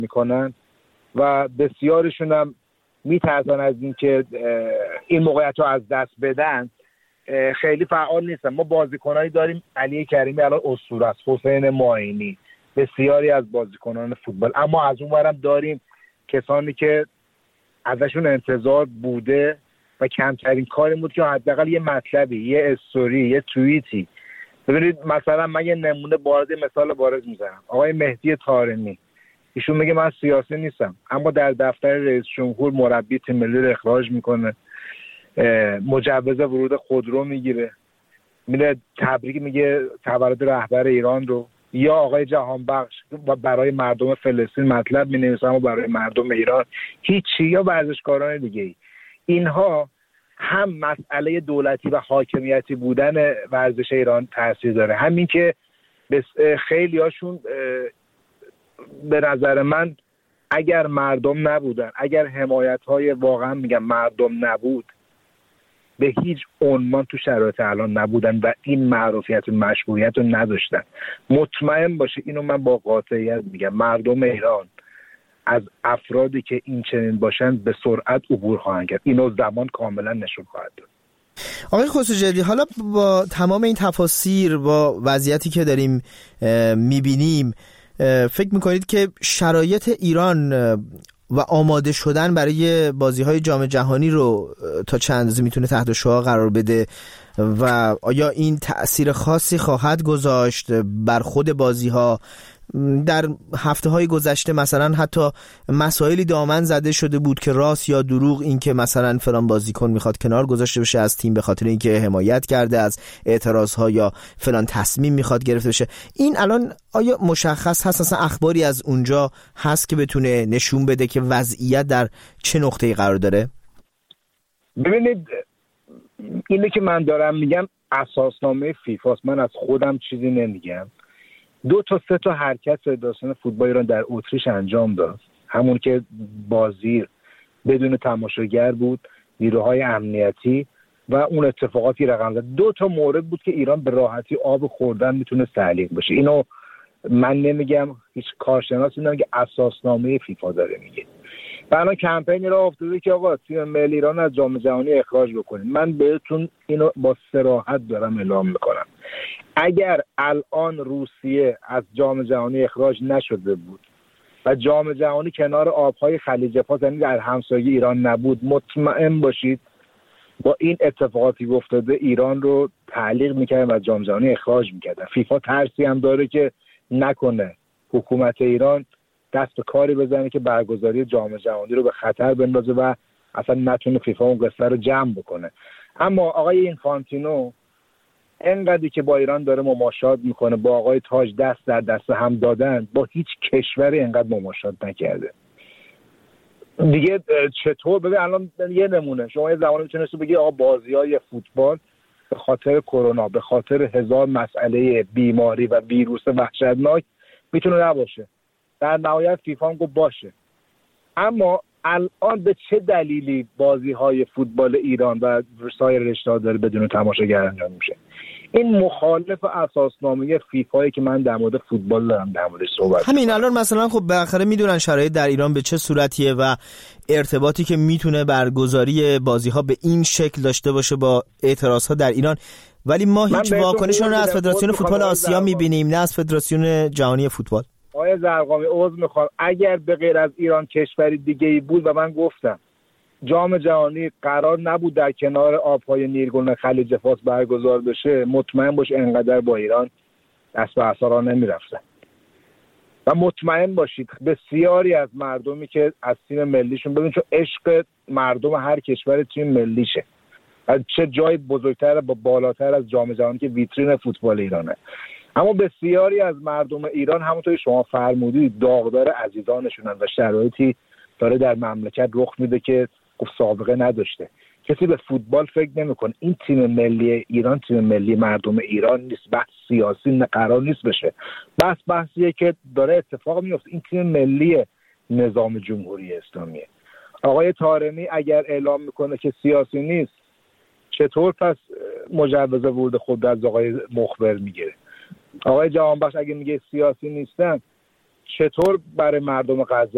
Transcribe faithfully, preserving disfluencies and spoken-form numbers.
میکنن و بسیارشون هم میترسن از این که این موقعیت رو از دست بدن، خیلی فعال نیستن. ما بازیکنایی داریم، علی کریمی الان اسطوره است، حسین معینی، بسیاری از بازیکنان فوتبال، اما از اون ورم داریم کسانی که ازشون انتظار بوده و کمترین کاری بود که حداقل یه مطلبی، یه استوری، یه توییتی. ببینید مثلا من یه نمونه بارز، مثال بارز میزنم، آقای مهدی طارمی، ایشون میگه من سیاسی نیستم، اما در دفتر رئیس جمهور مربی تیم ملی رو اخراج میکنه، مجوز ورود خودرو میگیره، میره تبریک میگه تولد رهبر ایران رو. یا آقای جهانبخش برای مردم فلسطین مطلب مینویسه اما برای مردم ایران هیچی. یا ورزشکاران دیگه ای. اینها هم مسئله دولتی و حاکمیتی بودن ورزش ایران تاثیر داره، همین که خیلی هاشون به نظر من اگر مردم نبودن، اگر حمایت های واقعا میگم مردم نبود، به هیچ عنوان تو شرایط الان نبودن و این معروفیت و مشهوریت رو نداشتن. مطمئن باشه، اینو من با قاطعیت میگم، مردم ایران از افرادی که این چنین باشن به سرعت عبور خواهند کرد. اینو زمان کاملا نشون خواهد داد. آقای خسروجلدی، حالا با تمام این تفاسیر، با وضعیتی که داریم میبینیم، فکر میکنید که شرایط ایران و آماده شدن برای بازی‌های جام جهانی رو تا چند اندازه میتونه تحت شعاع قرار بده و آیا این تأثیر خاصی خواهد گذاشت بر خود بازی‌ها؟ در هفته‌های گذشته مثلا حتی مسائلی دامن زده شده بود که راست یا دروغ، این که مثلا فلان بازیکن میخواد کنار گذاشته بشه از تیم به خاطر اینکه حمایت کرده از اعتراض‌ها یا فلان تصمیم میخواد گرفته بشه. این الان آیا مشخص هست، اصلا اخباری از اونجا هست که بتونه نشون بده که وضعیت در چه نقطه‌ای قرار داره؟ ببینید، اینه که من دارم میگم اساسنامه فیفاست، من از خودم چیزی نمیگم. دو تا سه تا حرکت فدراسیون فوتبال ایران در اتریش انجام داد، همون که بازی بدون تماشاگر بود، نیروهای امنیتی و اون اتفاقاتی رقم زد. دو تا مورد بود که ایران به راحتی آب خوردن میتونه تعلیق بشه. اینو من نمیگم، هیچ کارشناسی نمیگه، اساسنامه فیفا داره میگه. و الان کمپینی را افتاده که آقا تیم ملی ایران از جام جهانی اخراج بکنید. من بهتون اینو با صراحت دارم اعلام میکنم، اگر الان روسیه از جام جهانی اخراج نشده بود و جام جهانی کنار آبهای خلیج فارس، یعنی در همسایه ایران نبود، مطمئن باشید با این اتفاقاتی افتاده ایران رو تعلیق میکردن و از جام جهانی اخراج میکردن. فیفا ترسی هم داره که نکنه حکومت ایران دست به کاری بزنه که برگزاری جام جهانی رو به خطر بندازه و اصلا نتونه فیفا اون قصه رو جمع بکنه. اما آقای اینفانتینو انقدری که با ایران داره مماشات میکنه، با آقای تاج دست در دست هم دادن، با هیچ کشوری انقدر مماشات نکرده دیگه. چطور؟ ببین الان یه نمونه، شما یه زمانی میتونستی بگی آقا بازی‌های فوتبال به خاطر کرونا، به خاطر هزار مسئله بیماری و ویروس وحشتناک میتونه نباشه. در نهایت فیفا هم گفت باشه. اما الان به چه دلیلی بازی‌های فوتبال ایران و سایر رشته‌ها داره بدون تماشاگر انجام میشه؟ این مخالف اساسنامه فیفایی که من در مورد فوتبال دارم در موردش صحبت همین کنم. الان مثلا خب بالاخره میدونن شرایط در ایران به چه صورتیه و ارتباطی که میتونه برگزاری بازی‌ها به این شکل داشته باشه با اعتراض‌ها در ایران، ولی ما هیچ واکنشی رو از فدراسیون فوتبال آسیا می‌بینیم، نه از فدراسیون جهانی فوتبال. آقای زرقامی، عذر میخوام، اگر به غیر از ایران کشوری دیگه‌ای بود و من گفتم جام جهانی قرار نبود در کنار آبهای نیلگون خلیج فارس برگزار بشه، مطمئن باش انقدر با ایران دست به عصا نمیرفتن. و مطمئن باشید بسیاری از مردمی که از تیم ملیشون، ببین چون عشق مردم هر کشور تیم ملیشه، از چه جای بزرگتر با بالاتر از جام جهانی که ویترین فوتبال ایرانه، اما بسیاری از مردم ایران همونطوری شما فرمودید داغدار عزیزانشونن و شرایطی داره در مملکت رخ میده که خب سابقه نداشته. کسی به فوتبال فکر نمیکنه. این تیم ملی ایران تیم ملی مردم ایران نیست، بحث سیاسی قرار نیست بشه، بحث بحثیه که داره اتفاق میفته. این تیم ملی نظام جمهوری اسلامیه. آقای طارمی اگر اعلام میکنه که سیاسی نیست، چطور پس مجوز ورود خود از آقای مخبر میگیره؟ آقای جهانبخش اگه میگه سیاسی نیستن، چطور برای مردم غزه